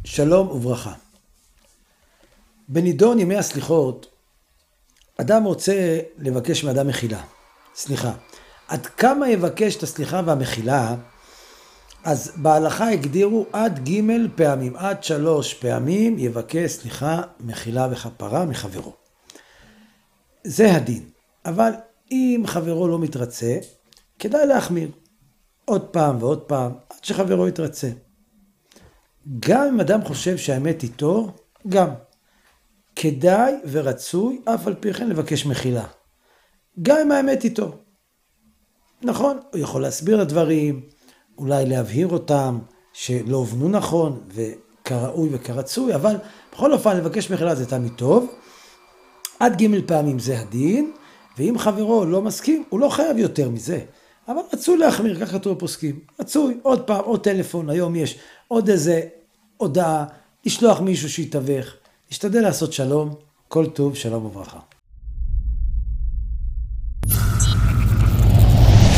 שלום וברכה. בנידון ימי הסליחות, אדם רוצה לבקש מאדם מחילה. סליחה. עד כמה יבקש את הסליחה והמחילה? אז בהלכה הגדירו עד ג' פעמים, עד 3 פעמים יבקש סליחה, מחילה וכפרה מחברו. זה הדין. אבל אם חברו לא מתרצה, כדאי להחמיר. עוד פעם ועוד פעם, עד שחברו יתרצה. גם אם אדם חושב שהאמת איתו, גם. כדאי ורצוי אף על פי כן לבקש מחילה. גם אם האמת איתו. נכון, הוא יכול להסביר הדברים, אולי להבהיר אותם שלא הובנו נכון וכראוי וכרצוי, אבל בכל אופן לבקש מחילה זה תמיד טוב. עד ג' פעמים זה הדין, ואם חברו לא מסכים, הוא לא חייב יותר מזה. אבל רצוי להחמיר, כך כתוב בפוסקים. רצוי, עוד פעם, עוד טלפון, היום יש עוד איזה הודעה, לשלוח מישהו שיתווך. נשתדל לעשות שלום, כל טוב, שלום וברכה.